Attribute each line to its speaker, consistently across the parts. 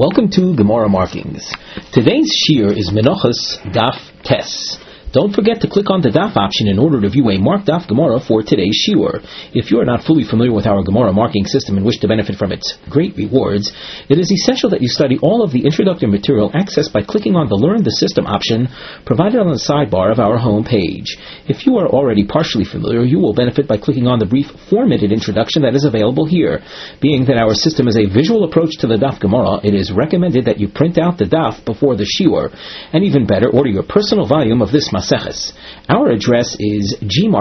Speaker 1: Welcome to Gemara Markings. Today's shiur is Menachos Daf Tes. Don't forget to click on the Daf option in order to view a marked Daf Gemara for today's shiur. If you are not fully familiar with our Gemara marking system and wish to benefit from its great rewards, it is essential that you study all of the introductory material accessed by clicking on the Learn the System option provided on the sidebar of our home page. If you are already partially familiar, you will benefit by clicking on the brief formatted introduction that is available here. Being that our system is a visual approach to the Daf Gemara, it is recommended that you print out the Daf before the shiur, and even better, order your personal volume of this Maseches. Our address is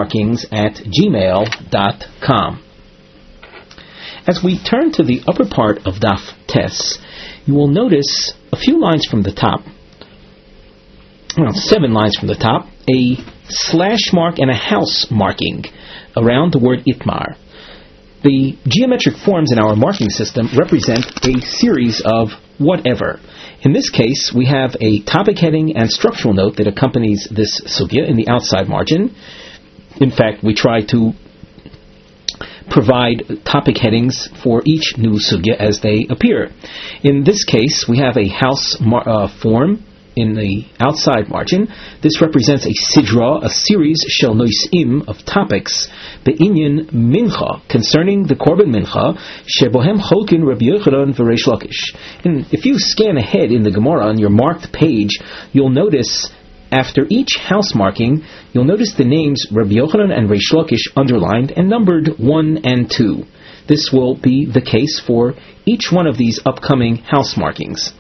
Speaker 1: gmarkings@gmail.com. As we turn to the upper part of Daf Tes, you will notice a few lines from the top, around 7 lines from the top, a slash mark and a house marking around the word Itmar. The geometric forms in our marking system represent a series of whatever. In this case, we have a topic heading and structural note that accompanies this sugya in the outside margin. In fact, we try to provide topic headings for each new sugya as they appear. In this case, we have a house form in the outside margin. This represents a sidra, a series shel nois'im of topics be'inyan mincha, concerning the korban mincha, shebohem cholkin Rabbi Yochanan v'Reish Lakish. And if you scan ahead in the Gemara on your marked page, you'll notice after each house marking, you'll notice the names Rabbi Yochanan and Reish Lakish underlined and numbered 1 and 2. This will be the case for each one of these upcoming house markings.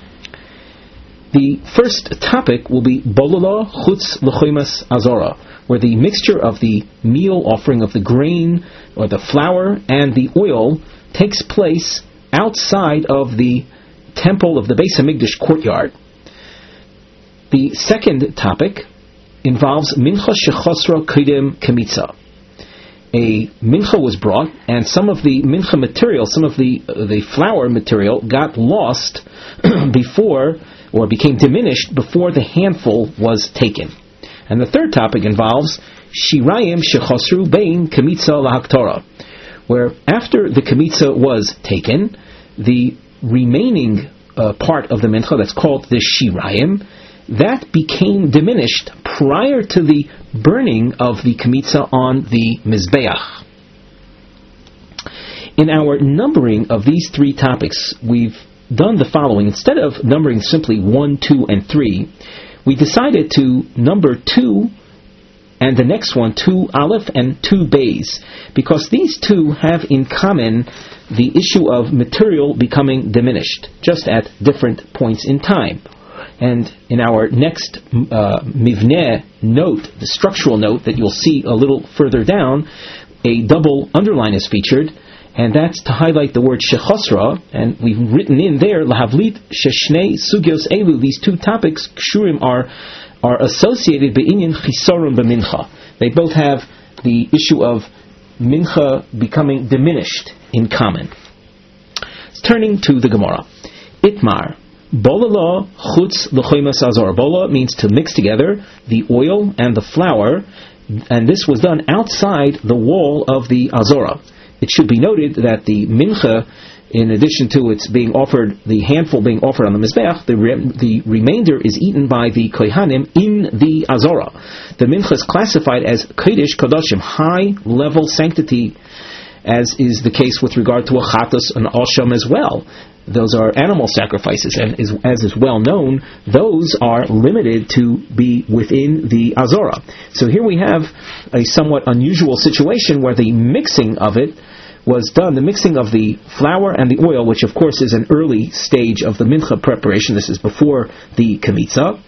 Speaker 1: The first topic will be Bolala Chutz L'choimas Azora, where the mixture of the meal offering of the grain or the flour and the oil takes place outside of the temple of the Beis Hamikdash courtyard. The second topic involves Mincha Shechosra Kedem Kemitza. A mincha was brought, and some of the mincha material, some of the flour material, got lost before, or became diminished before the handful was taken. And the third topic involves Shirayim Shechosru Bein Kemitza Lahaktorah, where after the Kemitza was taken, the remaining part of the mincha, that's called the Shirayim, that became diminished prior to the burning of the Kemitza on the Mizbeach. In our numbering of these 3 topics, we've done the following. Instead of numbering simply 1, 2, and 3, we decided to number 2 and the next one 2 Aleph and 2 Beis, because these 2 have in common the issue of material becoming diminished, just at different points in time. And in our next mivneh note, the structural note that you'll see a little further down, a double underline is featured, and that's to highlight the word shechosra, and we've written in there, lahavlit sheshnei sugyos elu, these 2 topics, kshurim, are associated be'inyan chisaron b'mincha. They both have the issue of mincha becoming diminished in common. Turning to the Gemara. Itmar. Bolala chutz l'choimas azor. Bola means to mix together the oil and the flour, and this was done outside the wall of the azora. It should be noted that the mincha, in addition to its being offered, the handful being offered on the mizbeach, the remainder is eaten by the kohanim in the azora. The mincha is classified as kodesh kodashim, high level sanctity, as is the case with regard to a chatos and asham as well. Those are animal sacrifices, and as is well known, those are limited to be within the Azora. So here we have a somewhat unusual situation where the mixing of it was done, the mixing of the flour and the oil, which of course is an early stage of the mincha preparation. This is before the Kemitza.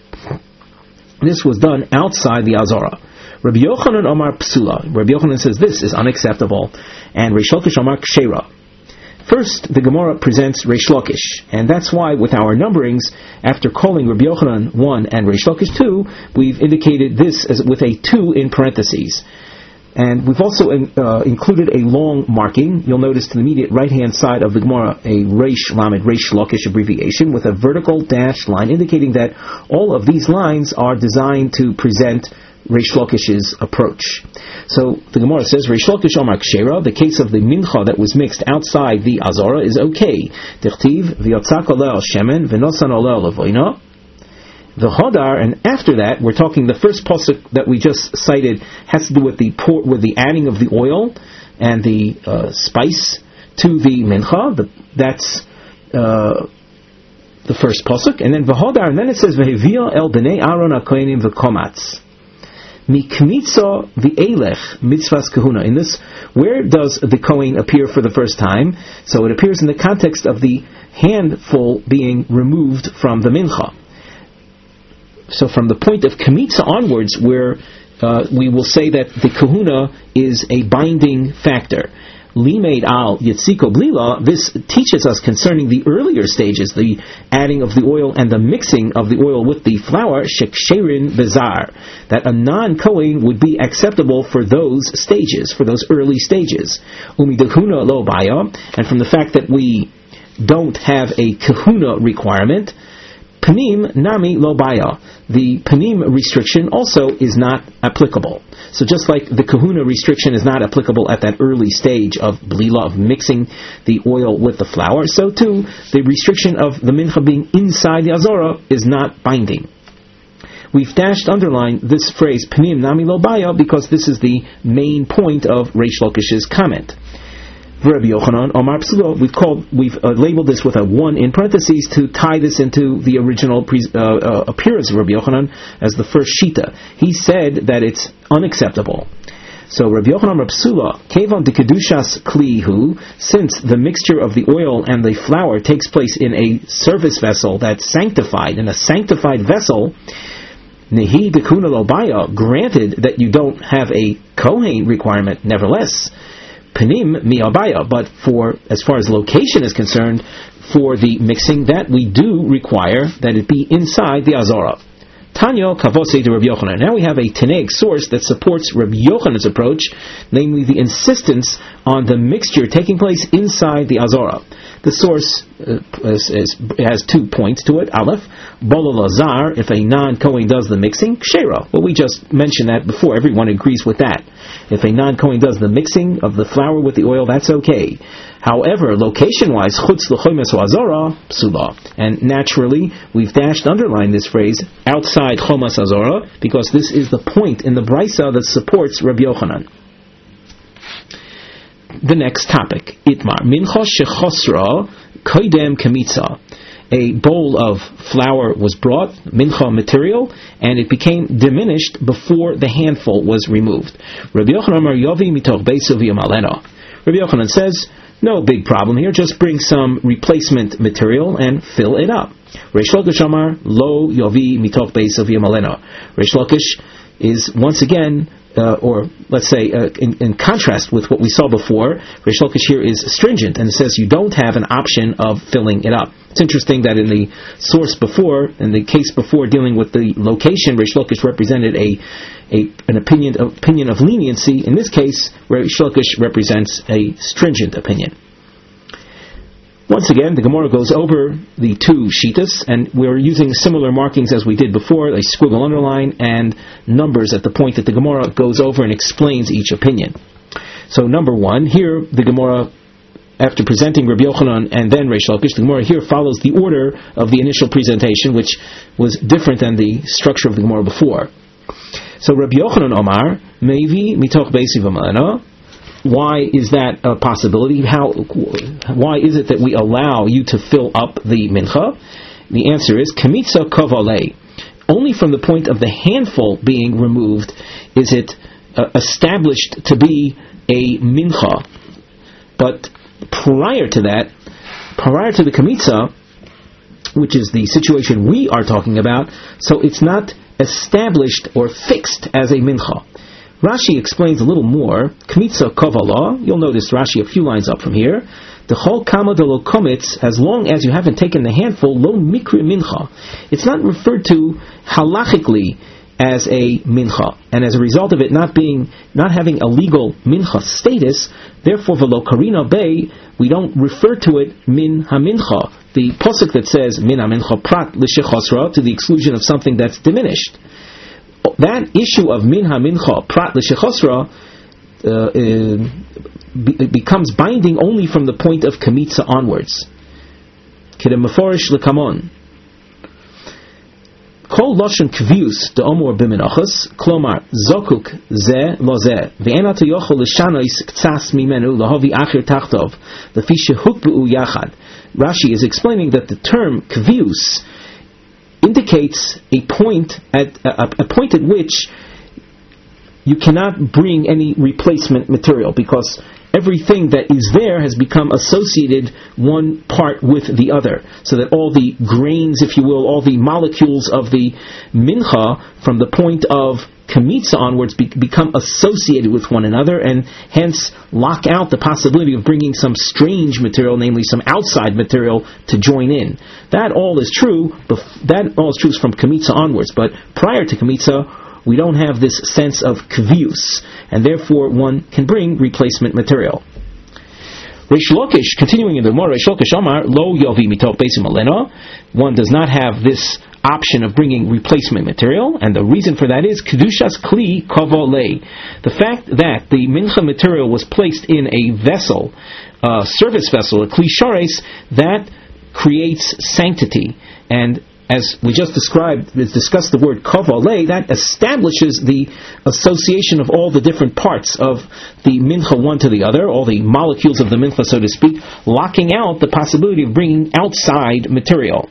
Speaker 1: This was done outside the Azora. Rabbi Yochanan Omar Psula. Rabbi Yochanan says this is unacceptable, and Reish Lakish Omar Kshera. First, the Gemara presents Reish Lakish, and that's why with our numberings, after calling Rabbi Yochanan 1 and Reish Lakish 2, we've indicated this as with a 2 in parentheses. And we've also included a long marking. You'll notice to the immediate right-hand side of the Gemara a Reish Lamed, Reish Lakish abbreviation with a vertical dashed line indicating that all of these lines are designed to present Reish Lakish's approach. So the Gemara says, Reish Lakish Omar Kshera, the case of the mincha that was mixed outside the Azara is okay. Tichtiv v'yotzak oleh al shemen v'nosan oleh al avoina. The Hodar, and after that, we're talking the first pasuk that we just cited has to do with the adding of the oil and the spice to the mincha. That's the first pasuk, and then v'hodar, and then it says v'hevia el bnei Aaron hakohenim v'komatz mikmitza v'elech mitzvahs kahuna. In this, where does the kohen appear for the first time? So it appears in the context of the handful being removed from the mincha. So from the point of kmitza onwards, where we will say that the kahuna is a binding factor. Limeid al Yitziko Blila, this teaches us concerning the earlier stages, the adding of the oil and the mixing of the oil with the flour, sheksherin bezar, that a non-kohen would be acceptable for those stages, for those early stages. Umidahuna lo baya, and from the fact that we don't have a kahuna requirement, panim nami lo baya, the panim restriction also is not applicable. So just like the kahuna restriction is not applicable at that early stage of blila, of mixing the oil with the flour, so too the restriction of the mincha being inside the azara is not binding. We've underlined this phrase panim nami lo baya because this is the main point of Reish Lakish's comment. Rabbi Yochanan Omar Psula, we've labeled this with a 1 in parentheses to tie this into the original appearance of Rabbi Yochanan as the first shita. He said that it's unacceptable. So Rabbi Yochanan Psula, Kevon de Kedushas Klihu, since the mixture of the oil and the flour takes place in a service vessel that's sanctified, in a sanctified vessel, Nehi Dekuna Lobaya, granted that you don't have a Kohen requirement, nevertheless, Panim mi'abaya, but for as far as location is concerned, for the mixing, that we do require that it be inside the azara. Tanya kavose to Rabbi Yochanan. Now we have a Tanaic source that supports Rabbi Yochanan's approach, namely the insistence on the mixture taking place inside the azara. The source has 2 points to it. Aleph, Bola Lazar, if a non-Kohen does the mixing, Kshera. Well, we just mentioned that before. Everyone agrees with that. If a non-Kohen does the mixing of the flour with the oil, that's okay. However, location-wise, Chutz l'chomes ha'azara, psula. And naturally, we've underlined this phrase, outside chomas azara, because this is the point in the Brisa that supports Rabbi Yochanan. The next topic, Itmar. Mincha shechosra koidem kamitza. A bowl of flour was brought, mincha material, and it became diminished before the handful was removed. Rabbi Yochanan Amar Yovi mitoch beisu v'yamalena. Rabbi Yochanan says, no big problem here, just bring some replacement material and fill it up. Reish Lakish Amar lo yovi mitoch beisu v'yamalena. Reish Lakish is once again, or let's say in contrast with what we saw before, Reish Lakish here is stringent and says you don't have an option of filling it up. It's interesting that in the source before, in the case before dealing with the location, Reish Lakish represented an opinion of leniency. In this case, Reish Lakish represents a stringent opinion. Once again, the Gemara goes over the 2 shitas, and we're using similar markings as we did before, a squiggle underline and numbers at the point that the Gemara goes over and explains each opinion. So number 1, here the Gemara, after presenting Rabbi Yochanan and then Reish Lakish, the Gemara here follows the order of the initial presentation, which was different than the structure of the Gemara before. So Rabbi Yochanan Omar, Mevi mitoch beisi v'malena. Why is that a possibility? Why is it that we allow you to fill up the mincha? The answer is kamitza kavale. Only from the point of the handful being removed is it established to be a mincha. But prior to that, prior to the kamitza, which is the situation we are talking about, so it's not established or fixed as a mincha. Rashi explains a little more. Kmitza kavala. You'll notice Rashi a few lines up from here. The whole kama de lo komitz, as long as you haven't taken the handful, lo mikri mincha. It's not referred to halachically as a mincha, and as a result of it not having a legal mincha status, therefore velo karina bay, we don't refer to it min hamincha. The pasuk that says min hamincha prat l'shechosra, to the exclusion of something that's diminished. that issue of minha mincha prat l'shechosra becomes binding only from the point of kamitza onwards. Kidem meforish l'kamon. Kol lashon kvius de'omor b'menachos, klomar zokuk ze lo ze, ve'en ato yochol l'shanois ktsas mimenu lahovi acher tachtov, lefi shehukbuu yachad. Rashi is explaining that the term kvius indicates a point at which you cannot bring any replacement material, because everything that is there has become associated one part with the other, so that all the grains, if you will, all the molecules of the mincha from the point of kamitza onwards become associated with one another, and hence lock out the possibility of bringing some strange material, namely some outside material, to join in. That all is true. That all is true from kamitza onwards, but prior to kamitza, we don't have this sense of kvius, and therefore one can bring replacement material. Reish Lakish, continuing in the Gemara, Reish Lakish Omar, Lo Yovi Mitot Beisim Alena, one does not have this option of bringing replacement material, and the reason for that is Kedushas Kli Kavo Lei. The fact that the mincha material was placed in a vessel, a service vessel, a Kli Shares, that creates sanctity, and as we just discussed the word kavale, that establishes the association of all the different parts of the mincha one to the other, all the molecules of the mincha, so to speak, locking out the possibility of bringing outside material.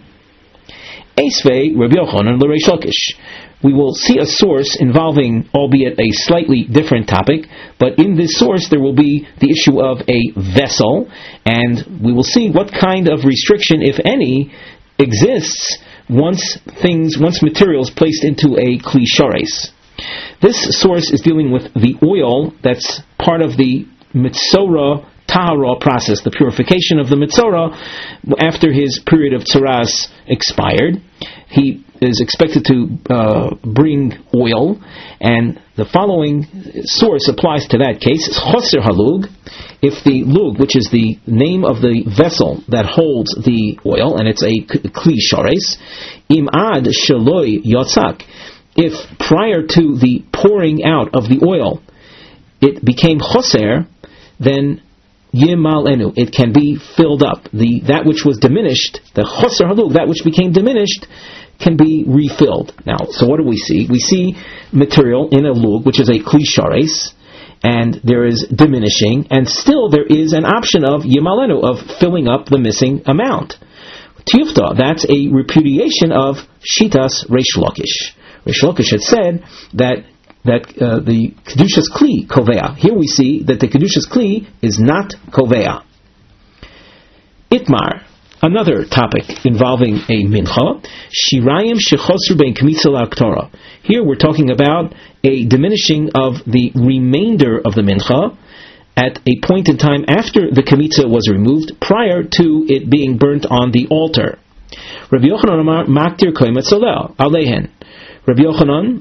Speaker 1: Esvei Rabbi Yochanan l'Reish Lakish. We will see a source involving, albeit a slightly different topic, but in this source there will be the issue of a vessel, and we will see what kind of restriction, if any, exists once materials placed into a kli shares. This source is dealing with the oil that's part of the mitzora tahara process, the purification of the mitzora after his period of tzaras expired. He is expected to bring oil, and the following source applies to that case. Choser halug. If the lug, which is the name of the vessel that holds the oil, and it's a kli shares, im ad sheloi yotzak, if prior to the pouring out of the oil it became choser, then yimal enu, it can be filled up. That which was diminished, the choser halug, that which became diminished, can be refilled. Now, so what do we see? We see material in a lug, which is a kli shares, and there is diminishing, and still there is an option of yimalenu, of filling up the missing amount. Tifta, that's a repudiation of shitas Reish Lakish. Reish Lakish had said that the kedushas kli kovea. Here we see that the kedushas kli is not kovea. Itmar, another topic involving a mincha, shirayim shechosru bein kamitza la'aktora. Here we're talking about a diminishing of the remainder of the mincha at a point in time after the kamitza was removed, prior to it being burnt on the altar. Rabbi Yochanan Amar maktir koimet solel alehen. Rabbi Yochanan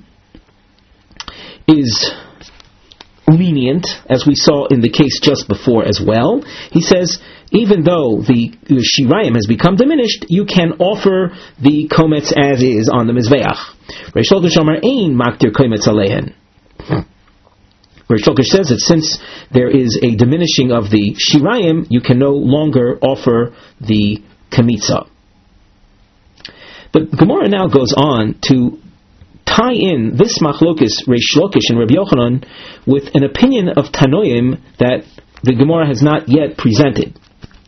Speaker 1: is lenient, as we saw in the case just before as well. He says, even though the shirayim has become diminished, you can offer the komets as is on the mizbeach. Reish Lakish Amar ein maktir kometz alehen. Reish Lakish says that since there is a diminishing of the shirayim, you can no longer offer the kamitza. The Gemara now goes on to tie in this machlokes Reish Lakish and Rabbi Yochanan with an opinion of Tanoim that the Gemara has not yet presented.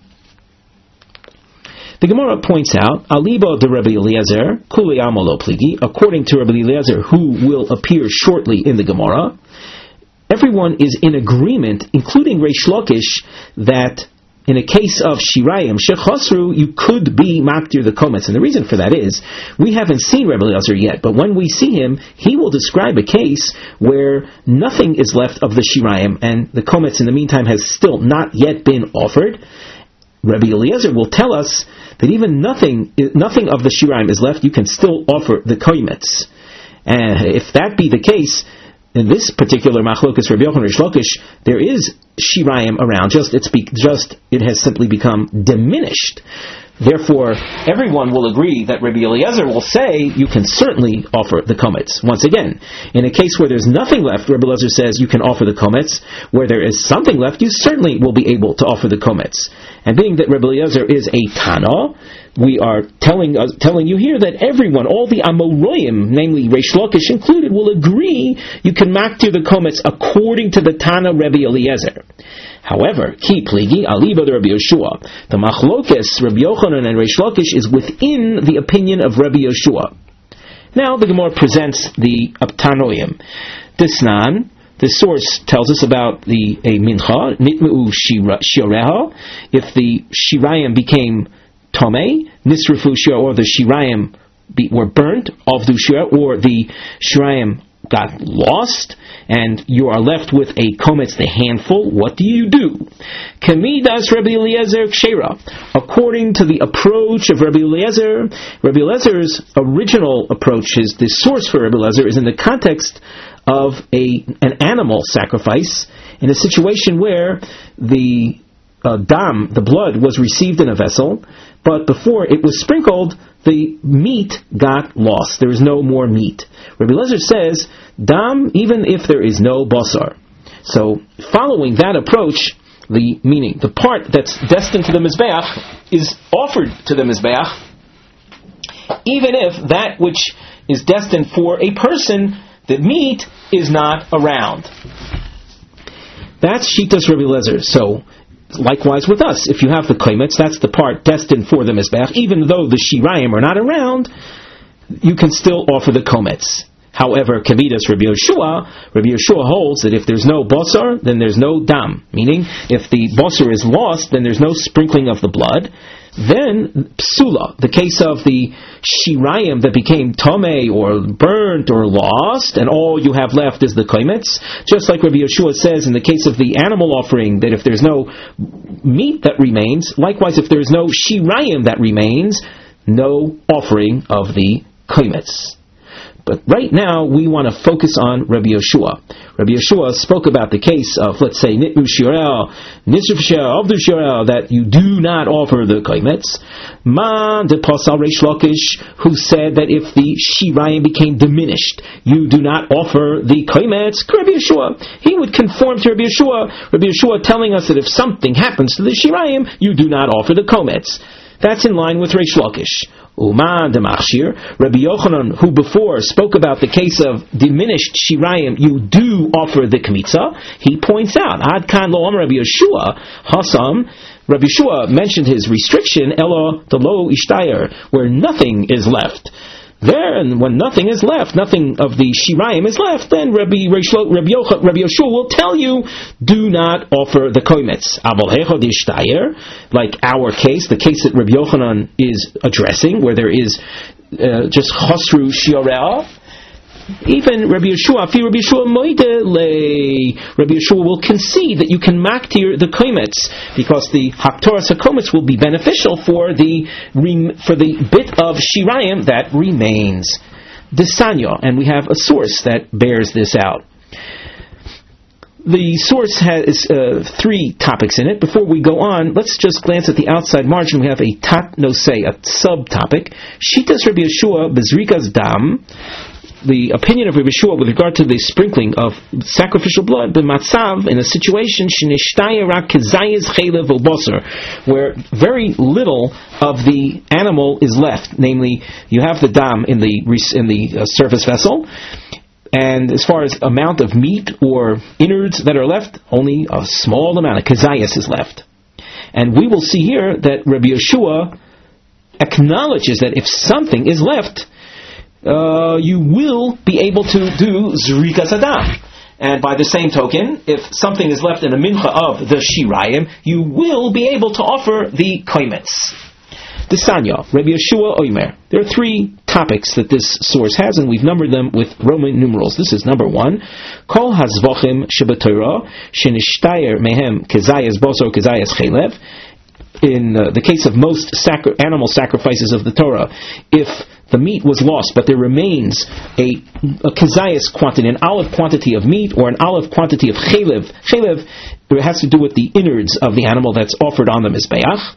Speaker 1: The Gemara points out, Aliba de Rabbi Eliezer, Kuli Amalo Pligi, according to Rabbi Eliezer, who will appear shortly in the Gemara, everyone is in agreement, including Reish Lakish, that in a case of Shirayim, Shechosru, you could be Maktir the Komets. And the reason for that is, we haven't seen Rabbi Eliezer yet, but when we see him, he will describe a case where nothing is left of the Shirayim, and the Komets in the meantime has still not yet been offered. Rabbi Eliezer will tell us that even nothing of the shirayim is left, you can still offer the koimets. And if that be the case, in this particular machlokas Rabbi Yochanan Reish Lakish, there is shirayim around, it has simply become diminished. Therefore, everyone will agree that Rabbi Eliezer will say you can certainly offer the komets. Once again, in a case where there's nothing left, Rabbi Eliezer says you can offer the komets. Where there is something left, you certainly will be able to offer the komets. And being that Rabbi Eliezer is a Tana, we are telling you here that everyone, all the Amoraim, namely Reish Lakish included, will agree you can maktir the komets according to the Tana Rabbi Eliezer. However, ki pligi aliba the Rabbi Yeshua, the machlokes Rabbi Yochanan and Reish Lakish is within the opinion of Rabbi Yeshua. Now the Gemara presents the Tanoim. Disnan, the source tells us about a mincha, nitmeu shireha, if the shirayim became tomei, nisrafu shira, or the shirayim were burnt, avdu shira, or the shirayim got lost, and you are left with a kometz, the handful. What do you do? Kamidas Rabbi Eliezer kshera. According to the approach of Rabbi Eliezer's original approach, the source for Rabbi Eliezer is in the context of an animal sacrifice, in a situation where the dam, the blood, was received in a vessel, but before it was sprinkled, the meat got lost. There is no more meat. Rabbi Eliezer says, dam, even if there is no basar. So, following that approach, the part that's destined to the Mizbeach is offered to the Mizbeach, even if that which is destined for a person, the meat, is not around. That's Shitas Rabbi Eliezer. So, likewise with us, if you have the kometz, that's the part destined for the Mizbeach, even though the shirayim are not around, you can still offer the kometz. However, Kavidas Rabbi Yeshua holds that if there's no basar, then there's no dam. Meaning, if the basar is lost, then there's no sprinkling of the blood. Then, psula, the case of the shirayim that became tomei, or burnt, or lost, and all you have left is the kometz. Just like Rabbi Yeshua says in the case of the animal offering, that if there's no meat that remains, likewise if there's no shirayim that remains, no offering of the kometz. But right now, we want to focus on Rabbi Yeshua. Rabbi Yeshua spoke about the case of, let's say, Nitmu Shirel, Nisrif Shirel, Avdu Shirel, that you do not offer the kometz. Ma de Pasal Reish Lakish, who said that if the shirayim became diminished, you do not offer the kometz. Rabbi Yeshua, he would conform to Rabbi Yeshua telling us that if something happens to the shirayim, you do not offer the kometz. That's in line with Reish Lakish. Uman de Machshir, Rabbi Yochanan, who before spoke about the case of diminished shirayim, you do offer the kmitza. He points out, Ad kan lo amar Rabbi Yeshua, Hasam, Rabbi Yeshua mentioned his restriction, Elo de lo ishtayer, where nothing is left. There, and when nothing is left, nothing of the shirayim is left, then Rabbi Yeshua will tell you, do not offer the kometz. Abal hecho d'ishtayer, like our case, the case that Rabbi Yochanan is addressing, where there is just chosru shiorel. Even Rabbi Yeshua will concede that you can maktir the kometz, because the haktoras hakometz will be beneficial for the bit of shirayim that remains. Desanya, and we have a source that bears this out. The source has three topics in it. Before we go on, let's just glance at the outside margin. We have a tat nosei, a subtopic. Shitas Rabbi Yeshua bezrikas dam. The opinion of Rabbi Yeshua with regard to the sprinkling of sacrificial blood, the matzav, in a situation where very little of the animal is left. Namely, you have the dam in the surface vessel, and as far as amount of meat or innards that are left, only a small amount of kazayas is left. And we will see here that Rabbi Yeshua acknowledges that if something is left, you will be able to do zrikas adam. And by the same token, if something is left in a mincha of the shirayim, you will be able to offer the kometz. The Sanya, Rabbi Yeshua Oimer. There are three topics that this source has, and we've numbered them with Roman numerals. This is number 1. Kol hazvochim shebatorah shenishtayer mehem kezayas boso kezayas chelev. In the case of most animal sacrifices of the Torah, if the meat was lost, but there remains a kazayas quantity, an olive quantity of meat, or an olive quantity of chelev. Chelev has to do with the innards of the animal that's offered on the Mizbeach.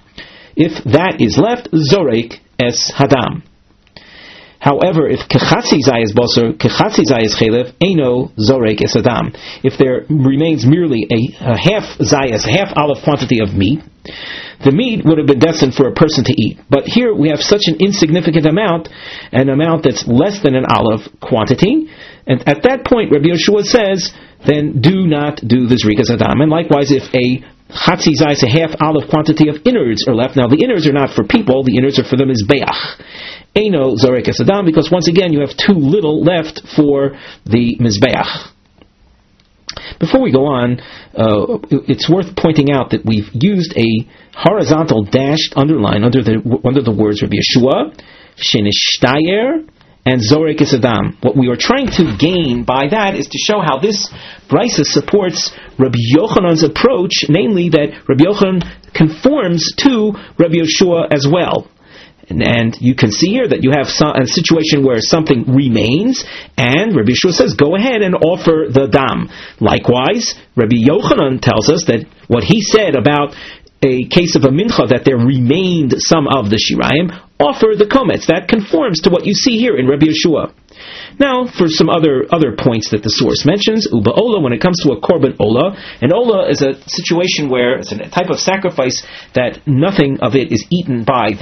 Speaker 1: If that is left, zorek es hadam. However, if kechatzi zayis basar, kechatzi zayis chelev, eino zorek es hadam. If there remains merely a half zayis, a half olive quantity of meat, the meat would have been destined for a person to eat. But here we have such an insignificant amount, an amount that's less than an olive quantity, and at that point Rabbi Yeshua says, then do not do the zrikas hadam. And likewise, if a chatzi zayis, a half olive quantity of innards are left, now the innards are not for people, the innards are for the mizbeach. Eino zorek es hadam, because once again you have too little left for the mizbeach. Before we go on, it's worth pointing out that we've used a horizontal dashed underline under the words Rabbi Yeshua, Shenishtayer, and Zorek es hadam. What we are trying to gain by that is to show how this brisa supports Rabbi Yochanan's approach, namely that Rabbi Yochanan conforms to Rabbi Yeshua as well. And you can see here that you have a situation where something remains, and Rabbi Yeshua says, go ahead and offer the dam. Likewise, Rabbi Yochanan tells us that what he said about a case of a mincha, that there remained some of the shirayim, offer the komets. That conforms to what you see here in Rabbi Yeshua. Now, for some other points that the source mentions, uba ola, when it comes to a korban ola, an ola is a situation where it's a type of sacrifice that nothing of it is eaten by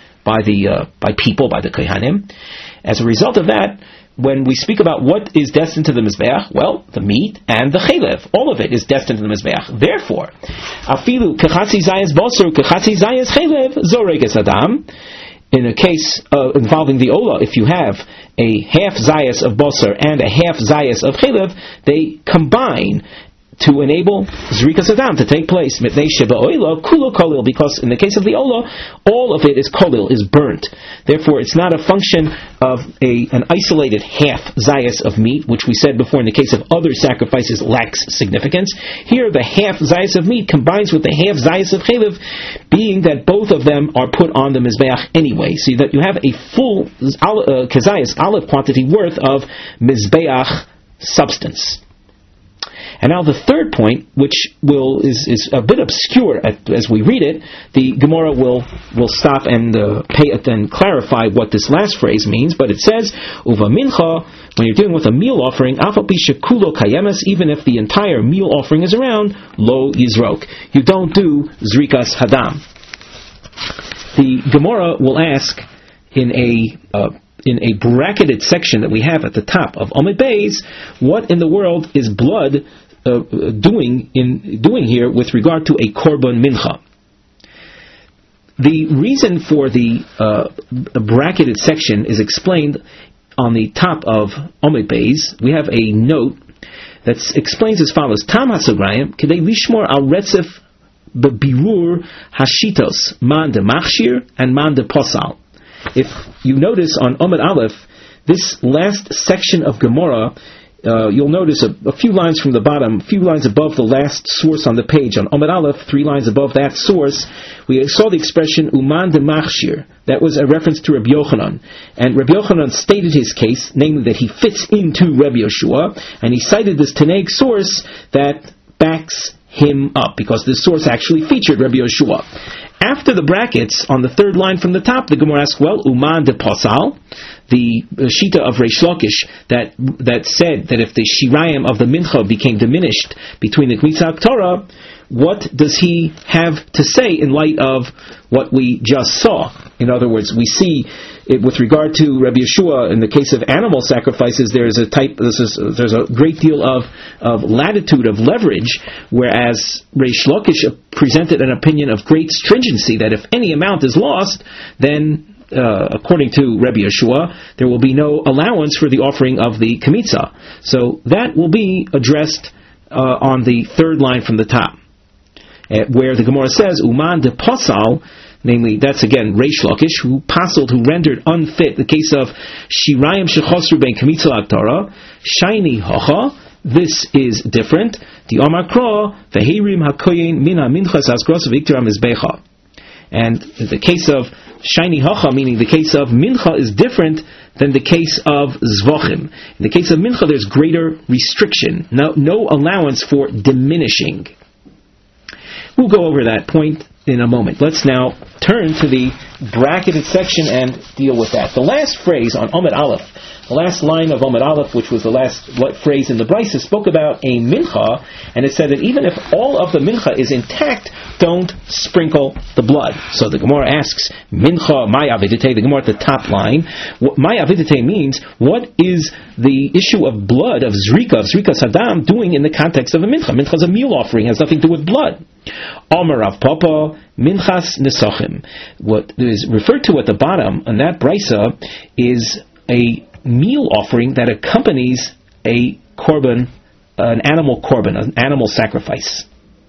Speaker 1: people, by the kohanim. As a result of that, when we speak about what is destined to the mizbeach, well, the meat and the chelev, all of it is destined to the mizbeach. Therefore, afilu kechatzi zayis basar, kechatzi zayis chelev, zorek es hadam. In a case involving the ola, if you have a half zayis of basar and a half zayis of chelev, they combine to enable zrikas hadam to take place. Mitnei sheba oila kulo kolil, because in the case of the ola, all of it is kolil, is burnt. Therefore, it's not a function of an isolated half zayas of meat, which we said before in the case of other sacrifices lacks significance. Here, the half zayas of meat combines with the half zayas of chelev, being that both of them are put on the mizbeach anyway, so that you have a full kezayas, olive quantity worth of mizbeach substance. And now the third point, which is a bit obscure as we read it, the Gemara will stop and clarify what this last phrase means. But it says, "Uva mincha," when you're dealing with a meal offering, "Afa pi shekulo kayemes," even if the entire meal offering is around, lo yizrok. You don't do zrikas hadam. The Gemara will ask in a bracketed section that we have at the top of Omid Beis, what in the world is blood doing here with regard to a korban mincha? The reason for the bracketed section is explained on the top of Omid Beis. We have a note that explains as follows: Tam hasagrayim kedei lishmor al retzef bebirur hashitos man de machshir and man de posal. If you notice on Omid Aleph, this last section of Gemara, you'll notice a few lines from the bottom, a few lines above the last source on the page. On Omid Aleph, 3 lines above that source, we saw the expression Uman de Machshir. That was a reference to Rabbi Yochanan. And Rabbi Yochanan stated his case, namely that he fits into Rabbi Yeshua, and he cited this Tanaic source that backs him up, because this source actually featured Rabbi Yeshua. After the brackets, on the third line from the top, the Gemara asks, well, Uman de Posal, the Shita of Reish Lakish, that said that if the Shirayim of the Mincha became diminished between the Kmitza Torah, what does he have to say in light of what we just saw? In other words, we see it with regard to Rabbi Yeshua, in the case of animal sacrifices, there's a great deal of latitude, of leverage, whereas Reish Lakish presented an opinion of great stringency, that if any amount is lost, then according to Rabbi Yeshua, there will be no allowance for the offering of the Kmitza. So that will be addressed on the third line from the top, where the Gemara says, Uman de Posal, namely, that's again Reish Lakish, who rendered unfit the case of Shirayim Shechosru Ben Kmitza Torah, Shiny Hocha. This is different. The Omar Kra, Vehirim Hakoyin Mina Minchas Asgros Victor Amizbecha. And the case of Shiny Hocha, meaning the case of Mincha, is different than the case of Zvochim. In the case of Mincha, there's greater restriction, no allowance for diminishing. We'll go over that point in a moment. Let's now turn to the bracketed section and deal with that. The last phrase on Omed Aleph, the last line of Omed Aleph, which was the last phrase in the Brisa, spoke about a mincha, and it said that even if all of the mincha is intact, don't sprinkle the blood. So the Gemara asks, mincha may avidite, the Gemara at the top line. May avidite means, what is the issue of blood, of zrika sadam, doing in the context of a mincha? Mincha is a meal offering, has nothing to do with blood. Omer Rav Papa, minchas nesachim. What is referred to at the bottom on that brisa is a meal offering that accompanies a korban, an animal korban, an animal sacrifice.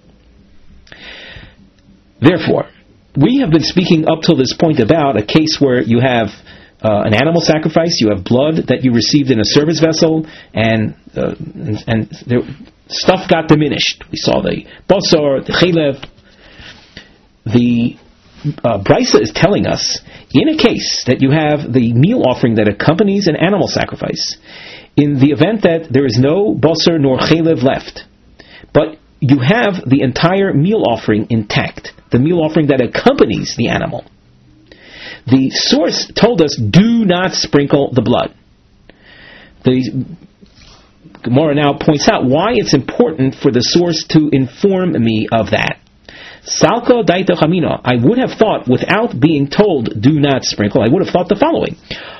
Speaker 1: Therefore, we have been speaking up till this point about a case where you have an animal sacrifice, you have blood that you received in a service vessel, and stuff got diminished. We saw the basar, the chelev. The Brisa is telling us, in a case that you have the meal offering that accompanies an animal sacrifice, in the event that there is no basar nor chelev left, but you have the entire meal offering intact, the meal offering that accompanies the animal, the source told us, do not sprinkle the blood. The Gemara now points out why it's important for the source to inform me of that. Salka daita chamina. I would have thought, without being told, do not sprinkle, I would have thought the following.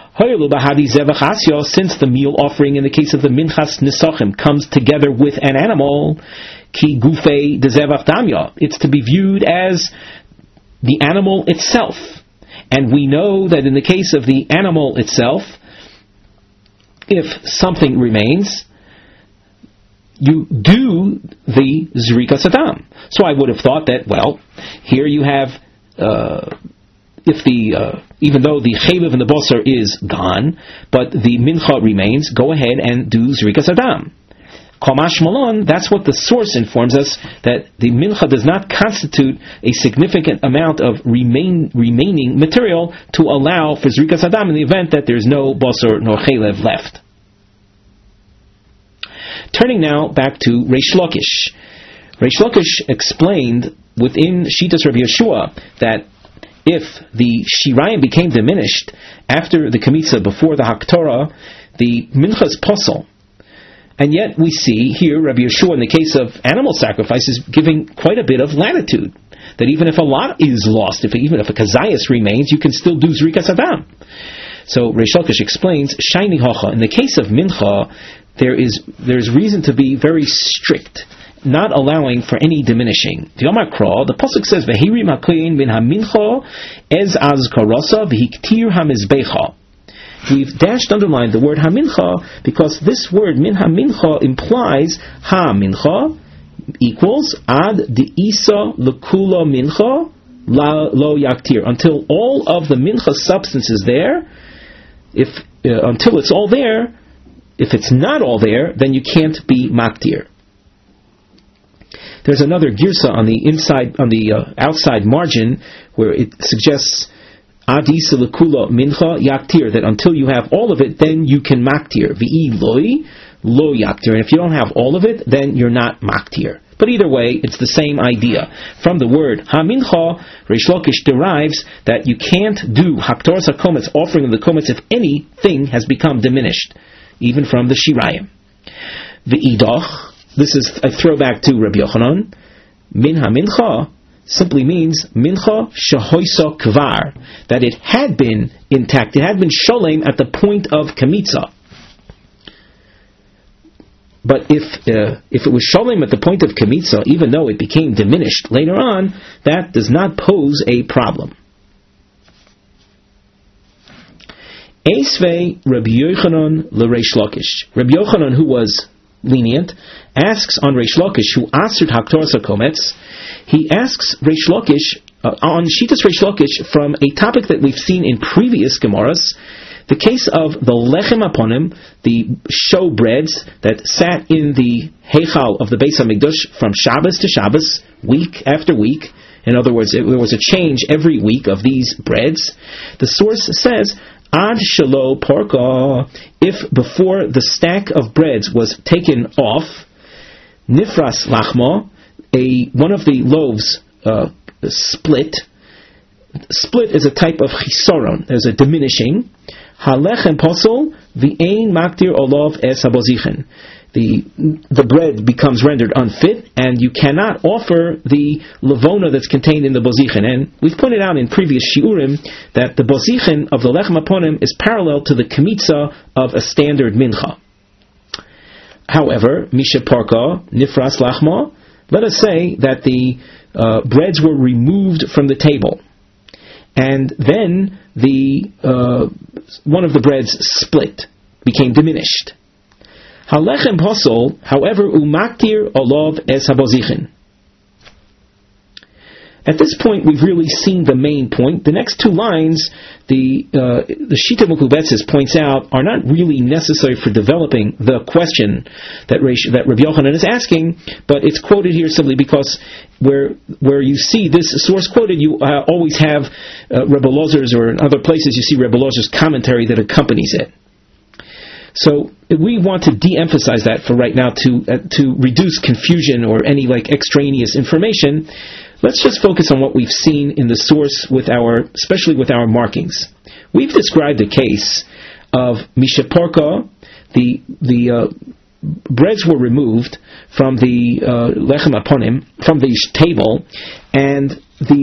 Speaker 1: Since the meal offering in the case of the minchas nesachim comes together with an animal, ki gufei de zevach damya, it's to be viewed as the animal itself. And we know that in the case of the animal itself, if something remains, you do the zrika sadam. So I would have thought that, well, here you have, even though the chelev and the basar is gone, but the mincha remains, go ahead and do zrika sadam. Kamash Malon, that's what the source informs us, that the mincha does not constitute a significant amount of remaining material to allow for zrika sadam in the event that there's no basar nor chelev left. Turning now back to Reish Lakish. Reish Lakish explained within Shitas Rabbi Yeshua that if the shirayim became diminished after the kamitza, before the haktorah, the mincha is posel. And yet we see here Rabbi Yeshua, in the case of animal sacrifice, is giving quite a bit of latitude. That even if a lot is lost, even if a kazayas remains, you can still do zrika sadam. So Reish Lakish explains, Shaini Hocha, in the case of mincha, there's reason to be very strict, not allowing for any diminishing. The pasuk says, "Vehiri makoyin min hamincha ez azkarasa v'hiktir hamizbecha." We've underlined the word hamincha because this word min hamincha implies hamincha equals ad deisa lekula mincha lo yaktir. Until all of the mincha substance is there, until it's all there. If it's not all there, then you can't be maktir. There's another girsa on the outside margin where it suggests adisa lekula mincha yaktir, that until you have all of it, then you can maktir. V'i loi lo yaktir, and if you don't have all of it, then you're not maktir. But either way, it's the same idea. From the word hamincha, Reish Lakish derives that you can't do haktoras hakometz, offering of the kometz, if anything has become diminished, even from the shirayim. The idach, this is a throwback to Rabbi Yochanan. Minha mincha simply means mincha shehoisa kvar, that it had been intact, it had been sholem at the point of kamitza. But if it was sholem at the point of kamitza, even though it became diminished later on, that does not pose a problem. Eisvei Rabbi Yochanan l'Reish Lakish. Rabbi Yochanan, who was lenient, asks on Reish Lakish, who answered Haktoras HaKometz, he asks Reish Lakish, on Shitas Reish Lakish, from a topic that we've seen in previous Gemaras, the case of the lechem aponim, the show breads that sat in the heichal of the Beis HaMikdash from Shabbos to Shabbos, week after week. In other words, there was a change every week of these breads. The source says, Ad shelo porka, if before the stack of breads was taken off, nifras lachma, one of the loaves split. Split is a type of chisaron. There's a diminishing. Halechem posol v'ein maktir olav es habozichen. The bread becomes rendered unfit, and you cannot offer the levona that's contained in the bozichen. And we've pointed out in previous shiurim that the bozichen of the lechem aponim is parallel to the kemitza of a standard mincha. However, mishe parka nifras lachma. Let us say that the breads were removed from the table, and then one of the breads split, became diminished. Halechem posol, however, umaktir olav es habozichen. At this point, we've really seen the main point. The next two lines, the Shita Mukubetzis points out, are not really necessary for developing the question that Rabbi Yochanan is asking, but it's quoted here simply because where you see this source quoted, you always have Rebbe Lozer's, or in other places you see Rebbe Lozer's commentary that accompanies it. So we want to de-emphasize that for right now to reduce confusion or any extraneous information. Let's just focus on what we've seen in the source especially with our markings. We've described a case of Misheporka. The breads were removed from the lechem aponim, from the table, and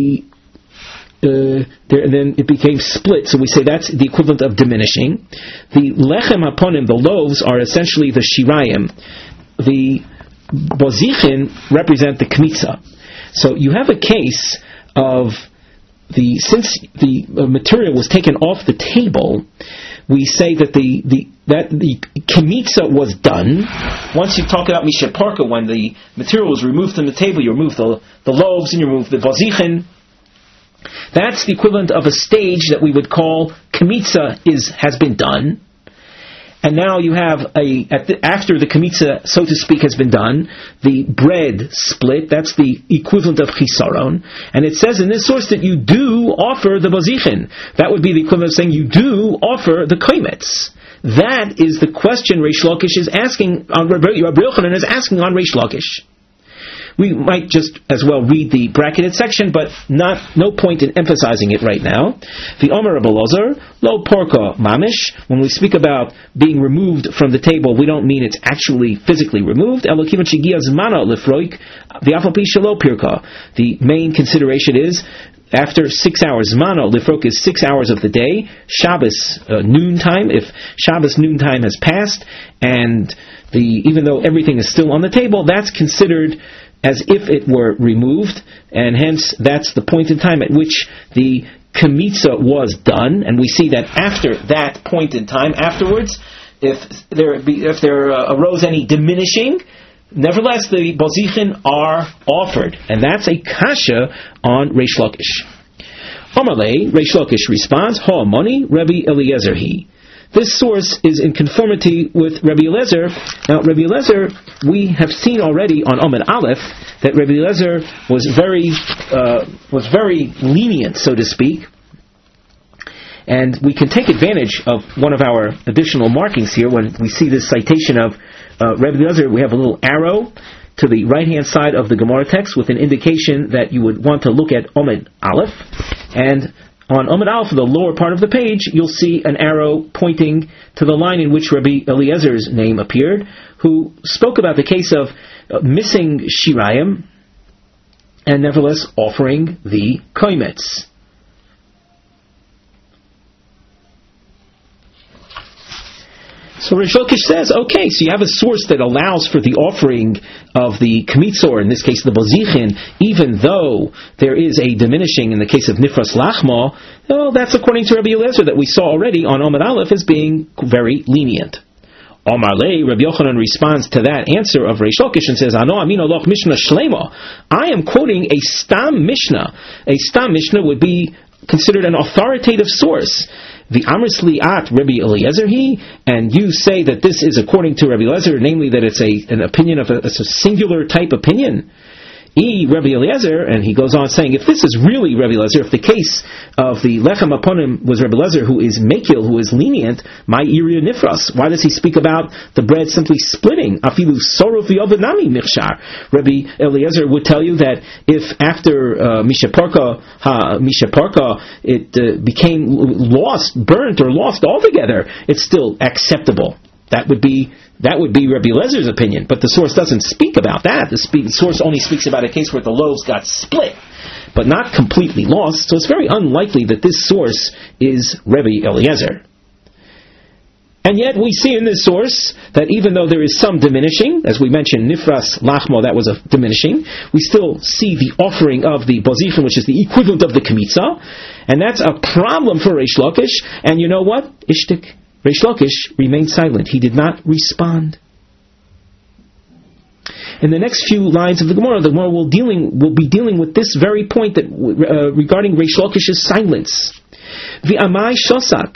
Speaker 1: then it became split, so we say that's the equivalent of diminishing. The lechem haponim, the loaves, are essentially the shirayim. The bozichin represent the kmitza. So you have a case of since the material was taken off the table, we say that the kmitza was done. Once you talk about misheparka, when the material was removed from the table, you remove the loaves and you remove the bozichin. That's the equivalent of a stage that we would call kmitza has been done. And now you have after the kmitza, so to speak, has been done, the bread split. That's the equivalent of chisaron. And it says in this source that you do offer the bozichin. That would be the equivalent of saying you do offer the koimetz. That is the question Reish Lakish is asking on Rabbi Yochanan is asking on Reish Lakish. We might just as well read the bracketed section, but no point in emphasizing it right now. The Omer Rebbe Lozer, lo porka mamish. When we speak about being removed from the table, we don't mean it's actually physically removed. Elokivan shegia zmana lifroik v'afalpi shelo pirka. The main consideration is after 6 hours. Zmana lifroik is 6 hours of the day. Shabbos noontime. If Shabbos noontime has passed, and even though everything is still on the table, that's considered as if it were removed, and hence that's the point in time at which the kmitza was done. And we see that after that point in time, afterwards, if there arose any diminishing, nevertheless the bozichin are offered, and that's a kasha on Reish Lakish. Amalei, Reish Lakish responds, Ha'amoni Rabbi Eliezer he. This source is in conformity with Rabbi Eliezer. Now, Rabbi Eliezer, we have seen already on Amud Aleph that Rabbi Eliezer was very lenient, so to speak. And we can take advantage of one of our additional markings here when we see this citation of Rabbi Eliezer. We have a little arrow to the right-hand side of the Gemara text with an indication that you would want to look at Amud Aleph. And on Amud Aleph, the lower part of the page, you'll see an arrow pointing to the line in which Rabbi Eliezer's name appeared, who spoke about the case of missing shirayim and nevertheless offering the koimetz. So Reish Lakish says, okay, so you have a source that allows for the offering of the kmitzor, in this case the bozichin, even though there is a diminishing in the case of nifras lachma. Well, that's according to Rabbi Eliezer that we saw already on Amud Aleph as being very lenient. Omar Lei, Rabbi Yochanan responds to that answer of Reish Lakish and says, Ano amino loch mishnah shlema. I am quoting a stam mishnah. A stam mishnah would be considered an authoritative source. The Amris Li'at Rabbi Eliezer he, and you say that this is according to Rabbi Eliezer, namely that it's an opinion it's a singular type opinion. Rabbi Eliezer, and he goes on saying, if this is really Rabbi Eliezer, if the case of the Lechem Aponim was Rabbi Eliezer, who is Mekil, who is lenient, my Iriya Nifras, why does he speak about the bread simply splitting? Afilu Sorov Yovanami Michshar. Rabbi Eliezer would tell you that if after Mishaparka it became burnt or lost altogether, it's still acceptable. That would be Rabbi Eliezer opinion, but the source doesn't speak about that. The source only speaks about a case where the loaves got split, but not completely lost, so it's very unlikely that this source is Rabbi Eliezer. And yet we see in this source that even though there is some diminishing, as we mentioned, Nifras Lachmo, that was a diminishing, we still see the offering of the Bozichin, which is the equivalent of the Kmitza, and that's a problem for Reish Lakish, and you know what? Ishtik. Reish Lakish remained silent. He did not respond. In the next few lines of the Gemara will be dealing with this very point that regarding Reish Lakish's silence. V'amai shosak.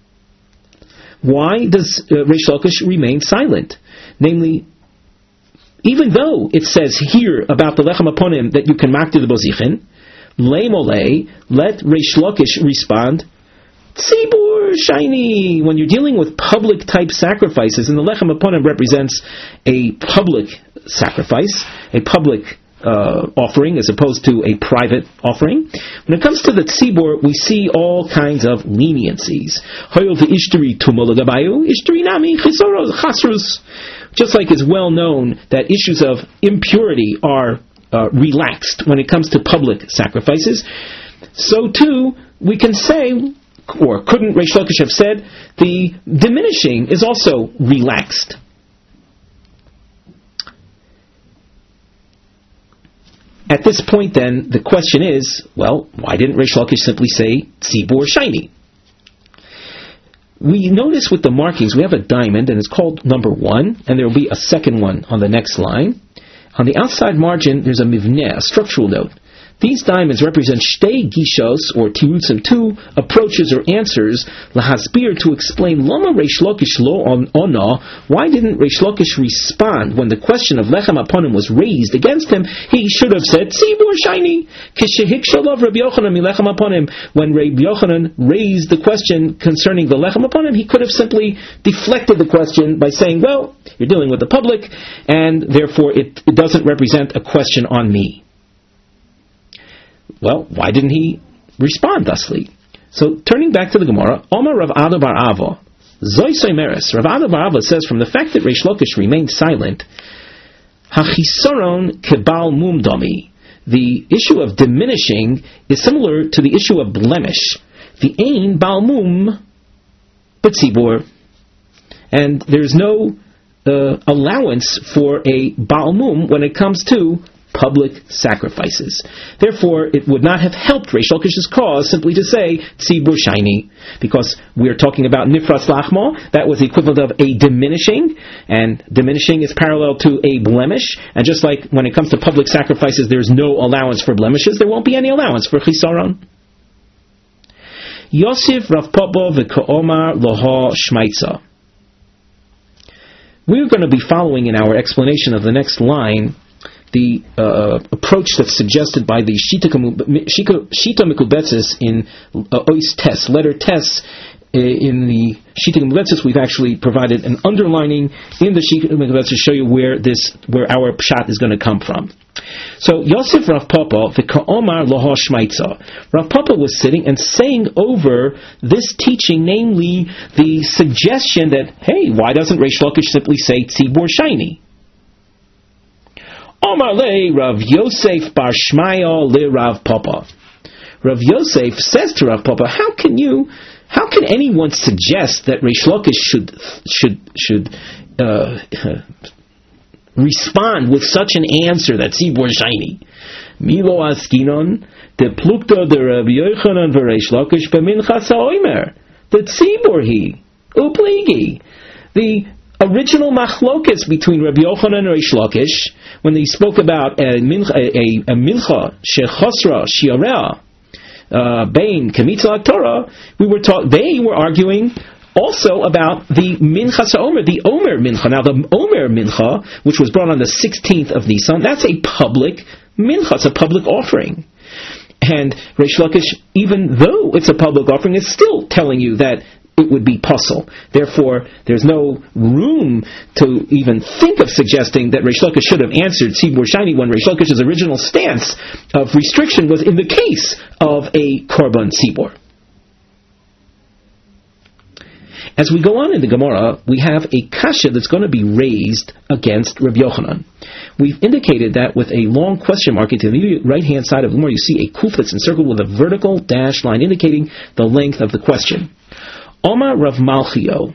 Speaker 1: Why does Reish Lakish remain silent? Namely, even though it says here about the Lechem Aponim that you can mark to the Bozichin, Leimolei, let Reish Lakish respond, Tzibur shiny. When you're dealing with public type sacrifices, and the Lechem Aponim represents a public sacrifice, a public offering as opposed to a private offering. When it comes to the tzibur, we see all kinds of leniencies. Just like it's well known that issues of impurity are relaxed when it comes to public sacrifices, so too we can say, or couldn't Reish Lakish have said, the diminishing is also relaxed. At this point then, the question is, well, why didn't Reish Lakish simply say tzibur shiny? We notice with the markings, we have a diamond, and it's called number 1, and there will be a second one on the next line. On the outside margin, there's a mivneh, a structural note. These diamonds represent shtei gishos, or tirutzim, 2 approaches or answers, lahasbir, to explain lama Reish Lakish lo ona, why didn't Reish Lakish respond when the question of lechem aponim was raised against him? He should have said, tzibur shiny, kishehikshalav Rabbi Yochanan milechem aponim. When Rabbi Yochanan raised the question concerning the lechem aponim, he could have simply deflected the question by saying, well, you're dealing with the public, and therefore it doesn't represent a question on me. Well, why didn't he respond thusly? So, turning back to the Gemara, Omar Rav Ada bar Ava, Zoy Soimeres, Rav Ada bar Ava says, from the fact that Reish Lakish remained silent, Hachisaron kebal mumdami, the issue of diminishing is similar to the issue of blemish. The ein bal mum b'tzibur, and there's no allowance for a bal mum when it comes to public sacrifices. Therefore, it would not have helped Reish Lakish's cause simply to say tzibur shiny, because we are talking about nifras lachmo. That was the equivalent of a diminishing, and diminishing is parallel to a blemish. And just like when it comes to public sacrifices, there's no allowance for blemishes, there won't be any allowance for chisaron. Yosef Rav Papa v'Ka'omar Loha Shmaitza. We're going to be following in our explanation of the next line the approach that's suggested by the Shita Mekubetzes in Ois Tes, letter Tes. In the Shita Mekubetzes, we've actually provided an underlining in the Shita Mekubetzes to show you where our pshat is going to come from. So Yosef Rav Papa v'Ka'omar Loha Shmaitza. Rav Papa was sitting and saying over this teaching, namely the suggestion that, hey, why doesn't Reish Lakish simply say tzibur shiny? Omar le Rav Yosef bar Shmaya le Rav Papa. Rav Yosef says to Rav Papa, how can anyone suggest that Reish Lakish should respond with such an answer that tzibur shiny? Milo askinon de plukta de Rav Yochanan v'Reish Lakish b'minchas ha'omer the tzibur he upligi. The original machlokes between Rabbi Yochanan and Reish Lakish, when they spoke about a mincha shechosra shiarea bein kemitzah Torah, they were arguing also about the minchas ha'omer, the omer mincha. Now the omer mincha, which was brought on the 16th of Nisan, that's a public mincha. It's a public offering. And Reish Lakish, even though it's a public offering, is still telling you that it would be pasul. Therefore, there's no room to even think of suggesting that Reish Lakish should have answered Tzibur Shani when Reish Lakish's original stance of restriction was in the case of a korban tzibur. As we go on in the Gemara, we have a kasha that's going to be raised against Rabbi Yochanan. We've indicated that with a long question mark into the immediate right-hand side of the Gemara, you see a kuf that's encircled with a vertical dash line indicating the length of the question. Omar Rav Malchio.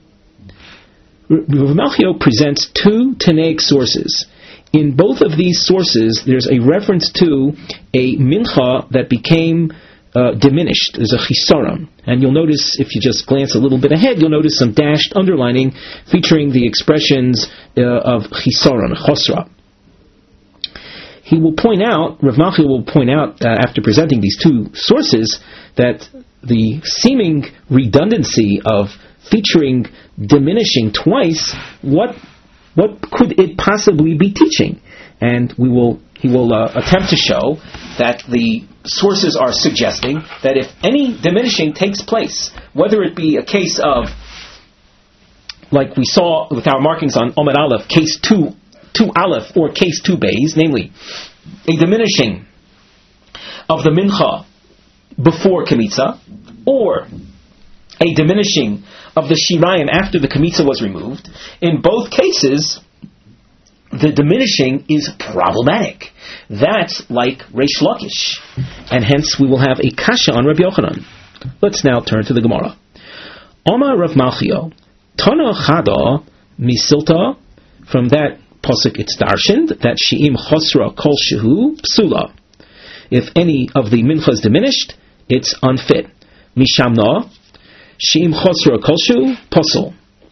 Speaker 1: Rav Malchio presents two Tanaic sources. In both of these sources, there's a reference to a mincha that became diminished. There's a chisaron. And you'll notice, if you just glance a little bit ahead, you'll notice some dashed underlining featuring the expressions of chisaron, chosra. He will point out, Rav Malchio will point out, after presenting these two sources, that the seeming redundancy of featuring diminishing twice, what could it possibly be teaching? And he will attempt to show that the sources are suggesting that if any diminishing takes place, whether it be a case of, like we saw with our markings on Omer Aleph, case 2 Aleph, or case 2 Beis, namely a diminishing of the mincha before Kemitza, or a diminishing of the Shirayim after the Kemitza was removed, in both cases, the diminishing is problematic. That's like Reish Lakish. And hence we will have a kasha on Rabbi Yochanan. Let's now turn to the Gemara. Omar Rav Malchio, Tana Chada Misilta, from that pasuk it's darshaned, that She'im Chosra Kol Shehu Psula. If any of the mincha is diminished, it's unfit. Mishamna, She'im Chosra Kol Shehu Pasul.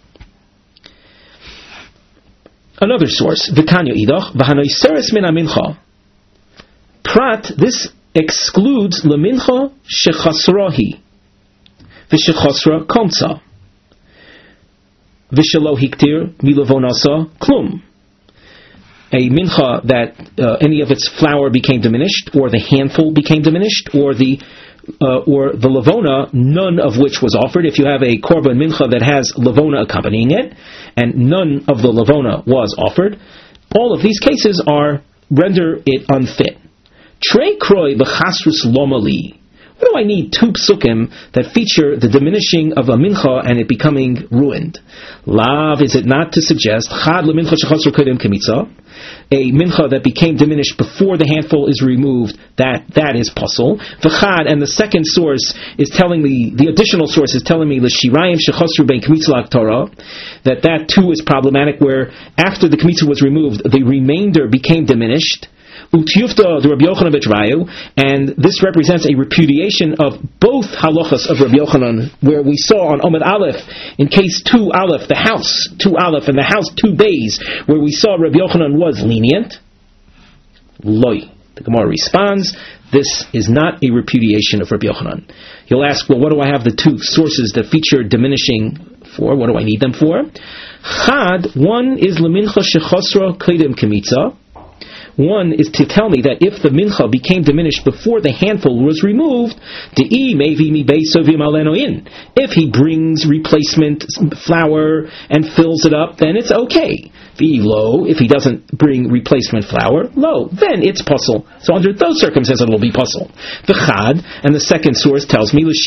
Speaker 1: Another source, V'kanyo idach, v'hanoiseres min ha-mincha. Prat, this excludes lemincha shechasrahi, v'shechasra komtza, v'shelo hiktir milevonasa klum. A mincha that any of its flour became diminished, or the handful became diminished, or the levona, none of which was offered. If you have a korban mincha that has levona accompanying it, and none of the levona was offered, all of these cases render it unfit. Trei kroi b'chasrus lomali. What do I need two psukim that feature the diminishing of a mincha and it becoming ruined? Lav, is it not to suggest chad lemincha shechasr kodem kemitza, a mincha that became diminished before the handful is removed, that is pasul. V'chad, and the second source is telling me, the additional source is telling me l'shirayim shechasru bein kemitza l'aktorah, that too is problematic, where after the kemitza was removed, the remainder became diminished. Utiyufta the Rabbi Yochanan v'Rayu, and this represents a repudiation of both halachas of Rabbi Yochanan, where we saw on Omid Aleph, in case 2 Aleph, the house 2 Aleph, and the house 2 Beis, where we saw Rabbi Yochanan was lenient. Loi. The Gemara responds, this is not a repudiation of Rabbi Yochanan. You'll ask, well, what do I have the two sources that feature diminishing for? What do I need them for? Chad, one is lemincha shechosra kedem kemitza. One is to tell me that if the mincha became diminished before the handful was removed, if he brings replacement flour and fills it up, then it's okay. If he doesn't bring replacement flour, then it's pasul. So under those circumstances it will be pasul. The chad, and the second source tells me, a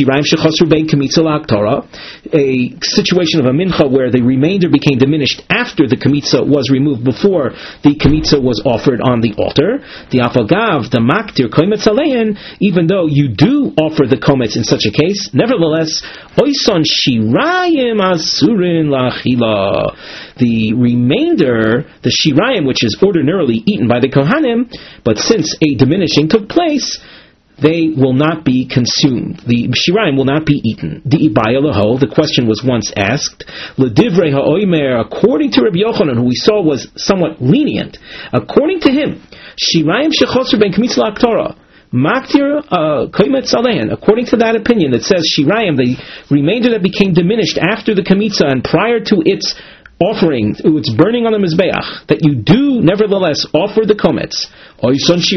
Speaker 1: situation of a mincha where the remainder became diminished after the kemitza was removed, before the kemitza was offered on the altar. The afagav, the maktir kometz alein, even though you do offer the kometz in such a case, nevertheless, oison shirayim asurin lachila. The remainder, the shirayim, which is ordinarily eaten by the kohanim, but since a diminishing took place, they will not be consumed. The shirayim will not be eaten. The question was once asked. L'divrei ha'oimer, according to Rabbi Yochanan, who we saw was somewhat lenient, according to him, shirayim shechosr ben kemitz la'aktorah, maktir kometz alein, according to that opinion that says shirayim, the remainder that became diminished after the kemitza and prior to its offering, it's burning on the Mizbeach, that you do nevertheless offer the komets. What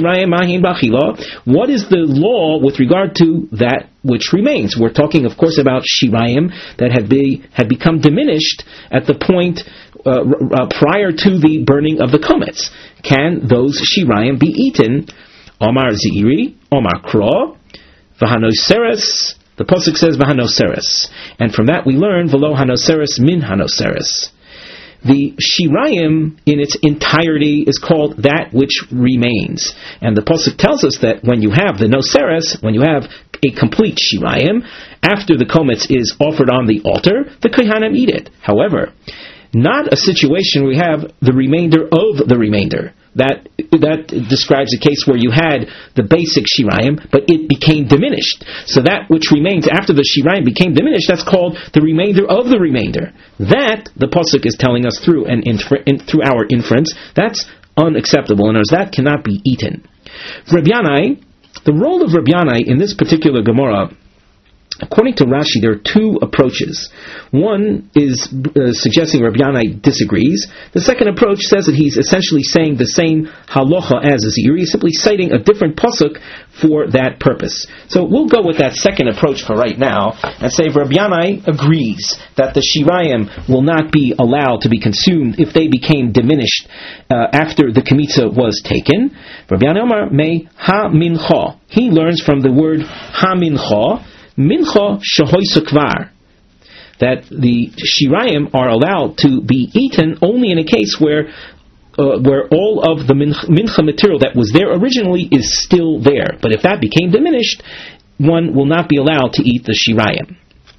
Speaker 1: is the law with regard to that which remains? We're talking, of course, about shirayim that had become diminished at the point prior to the burning of the komets. Can those shirayim be eaten? Omar Ziri, Omar Kro, V'hanoseres. The pasuk says V'hanoseres, and from that we learn V'lo hanoseres min hanoseres. The shirayim in its entirety is called that which remains. And the pasuk tells us that when you have the noseres, when you have a complete shirayim, after the komets is offered on the altar, the kohanim eat it. However, not a situation where we have the remainder of the remainder. That describes a case where you had the basic shirayim, but it became diminished. So that which remains after the shirayim became diminished, that's called the remainder of the remainder. That, the pasuk is telling us through through our inference, that's unacceptable, and as that cannot be eaten. Rabbi Yanai, the role of Rabbi Yanai in this particular Gemara, according to Rashi, there are two approaches. One is suggesting Rabbi Yanai disagrees. The second approach says that he's essentially saying the same halacha as Ziri, simply citing a different pasuk for that purpose. So we'll go with that second approach for right now, and say Rabbi Yanai agrees that the shirayim will not be allowed to be consumed if they became diminished after the kemitza was taken. Rabbi Yanai Omar me ha mincha. He learns from the word ha mincha, mincha shehoisa kvar, that the shirayim are allowed to be eaten only in a case where all of the mincha material that was there originally is still there. But if that became diminished, one will not be allowed to eat the shirayim.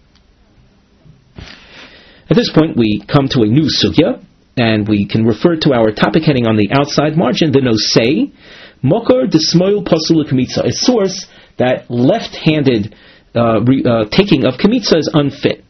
Speaker 1: At this point, we come to a new sugya, and we can refer to our topic heading on the outside margin, the nosei, mokar desmoil pasul kemitza, a source that left-handed taking of kemitza is unfit.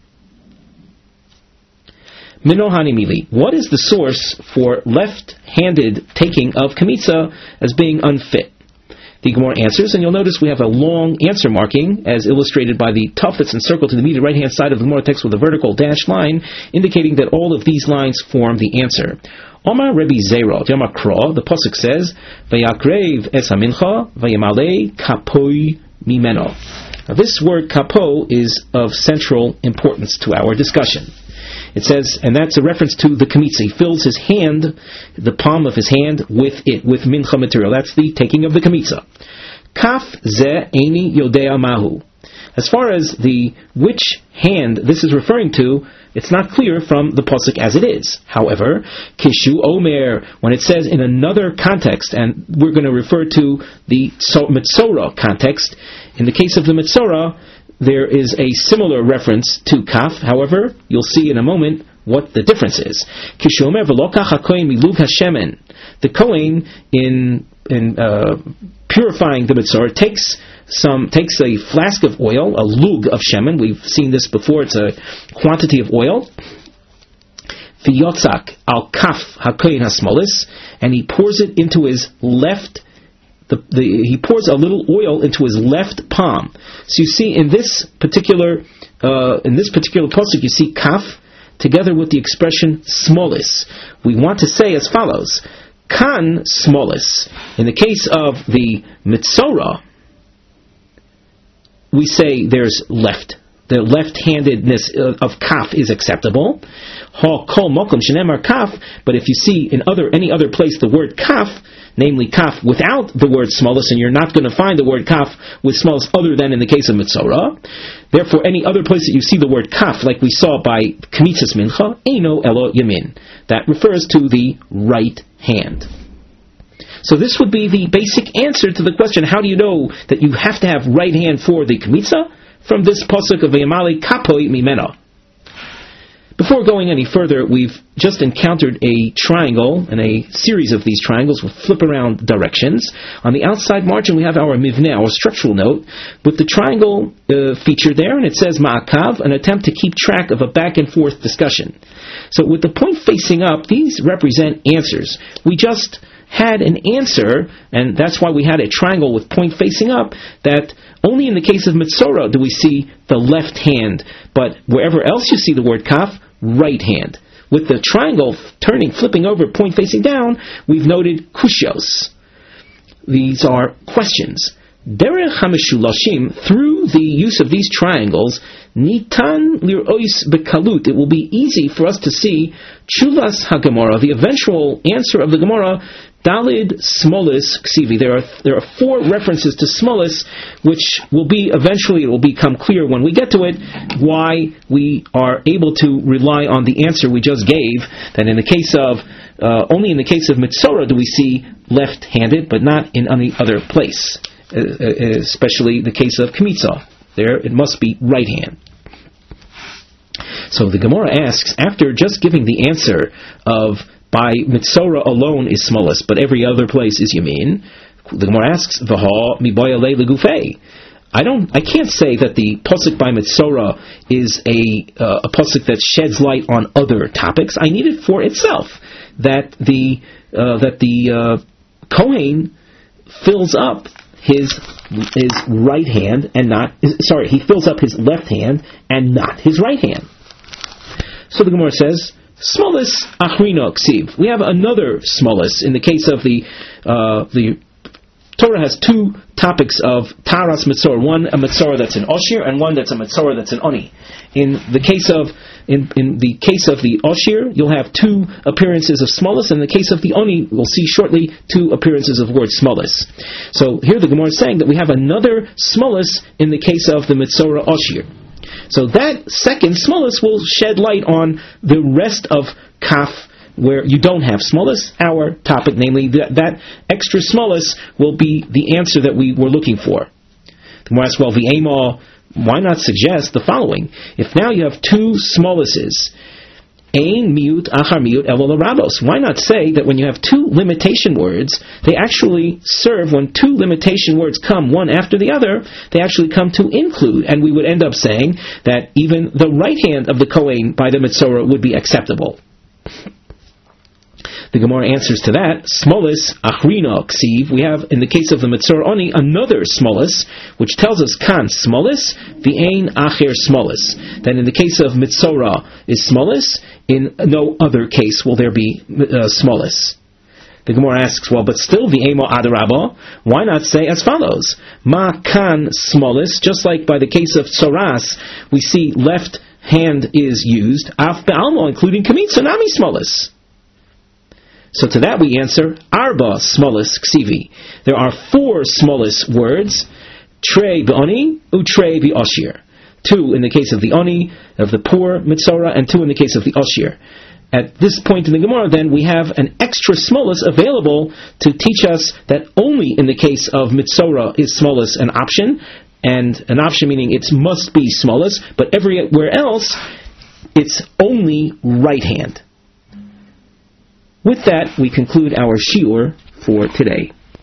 Speaker 1: Minohani mili. What is the source for left-handed taking of kemitza as being unfit? The Gemara answers, and you'll notice we have a long answer marking, as illustrated by the tuf that's encircled to the immediate right-hand side of the Gemara text with a vertical dashed line, indicating that all of these lines form the answer. Omar Rebbe Zera, Yamar Kra, the pasuk says, Vayakrev es hamincha, vayamalei kapoi mimeno. Now this word kapo is of central importance to our discussion. It says, and that's a reference to the kemitza. He fills his hand, the palm of his hand, with it, with mincha material. That's the taking of the kemitza. Kaf ze eini yodea mahu. As far as the which hand this is referring to, it's not clear from the pasuk as it is. However, kishu omer, when it says in another context, and we're going to refer to the Metzora context, in the case of the Metzora, there is a similar reference to kaf. However, you'll see in a moment what the difference is. Kishu omer v'lokach hakohen miluv hashemen. The kohen in purifying the Metzora takes a flask of oil, a lug of shemen. We've seen this before. It's a quantity of oil. V'yotzak al kaf hakohen hasmolis, and he pours it into his left. He pours a little oil into his left palm. So you see in this particular pasuk, you see kaf together with the expression smolis. We want to say as follows: kan smolis. In the case of the Metzora, we say there's left. The left-handedness of kaf is acceptable. Ha kol mokom shenemar kaf. But if you see in any other place the word kaf, namely kaf without the word smolis, and you're not going to find the word kaf with smolis other than in the case of Metzora. Therefore, any other place that you see the word kaf, like we saw by kemitzas mincha, eino elo yamin. That refers to the right hand. So this would be the basic answer to the question, how do you know that you have to have right hand for the kemitza? From this pasuk of Vayamale kapoi mimeno. Before going any further, we've just encountered a triangle, and a series of these triangles with flip-around directions. On the outside margin, we have our mivneh, our structural note, with the triangle featured there, and it says ma'akav, an attempt to keep track of a back-and-forth discussion. So with the point facing up, these represent answers. We just had an answer, and that's why we had a triangle with point facing up, that only in the case of Metzora do we see the left hand, but wherever else you see the word kaf, right hand. with the triangle flipping over, point facing down, we've noted kushios. These are questions. Derech hameshulashim, through the use of these triangles, nitan lirois bekalut, it will be easy for us to see chuvas haGemara, the eventual answer of the Gemara, dalid smolis ksivi. There are 4 references to smolis, which will be eventually, it will become clear when we get to it why we are able to rely on the answer we just gave. That in the case of only in the case of Mitzorah do we see left-handed, but not in any other place. Especially the case of Kmitza. There it must be right hand. So the Gemara asks, after just giving the answer of by Mitzorah alone is Smolis, but every other place is Yamin, the Gemara asks, V'ha miboya le legufei. I can't say that the pasuk by Mitzorah is a pasuk that sheds light on other topics. I need it for itself. That the Kohen fills up his right hand and not, he fills up his left hand and not his right hand. So the Gemara says, Smolis achrino ksiv. We have another smolis in the case of the Torah has 2 topics of Taras Mitzorah, one a Mitzorah that's an Oshir and one that's a Mitzorah that's an Oni. In the case of the Oshir, you'll have 2 appearances of Smolis, and in the case of the Oni, we'll see shortly 2 appearances of the word Smolis. So here the Gemara is saying that we have another Smolis in the case of the Mitzorah Oshir. So that second Smolis will shed light on the rest of Kaf, where you don't have Smolis. Our topic, namely that extra Smolis, will be the answer that we were looking for. The Gemara asks, well, the Ema, why not suggest the following? If now you have 2 Smolises, Ein miut achar miut elo l'rabos. Why not say that when you have 2 limitation words, they actually serve, when 2 limitation words come one after the other, they actually come to include, and we would end up saying that even the right hand of the Kohen by the Mitzorah would be acceptable. The Gemara answers to that, Smolis achrino ksiv. We have, in the case of the Mitzorah Oni, another Smolis, which tells us kan Smolis, v'ein acher Smolis. Then in the case of Mitzorah is Smolis, in no other case will there be Smolis. The Gemara asks, well, but still v'emo adarabah, why not say as follows? Ma kan Smolis, just like by the case of Tzoras, we see left hand is used, af be'almo, including Kamitza, nami Smolis. So to that we answer, Arba Smolis Ksivi. There are 4 Smolis words, Trei B'Oni, Utrei B'Oshir. 2 in the case of the Oni, of the poor Mitzorah, and 2 in the case of the Oshir. At this point in the Gemara, then, we have an extra Smolis available to teach us that only in the case of Mitzorah is Smolis an option, and an option meaning it must be Smolis, but everywhere else, it's only right hand. With that, we conclude our shiur for today.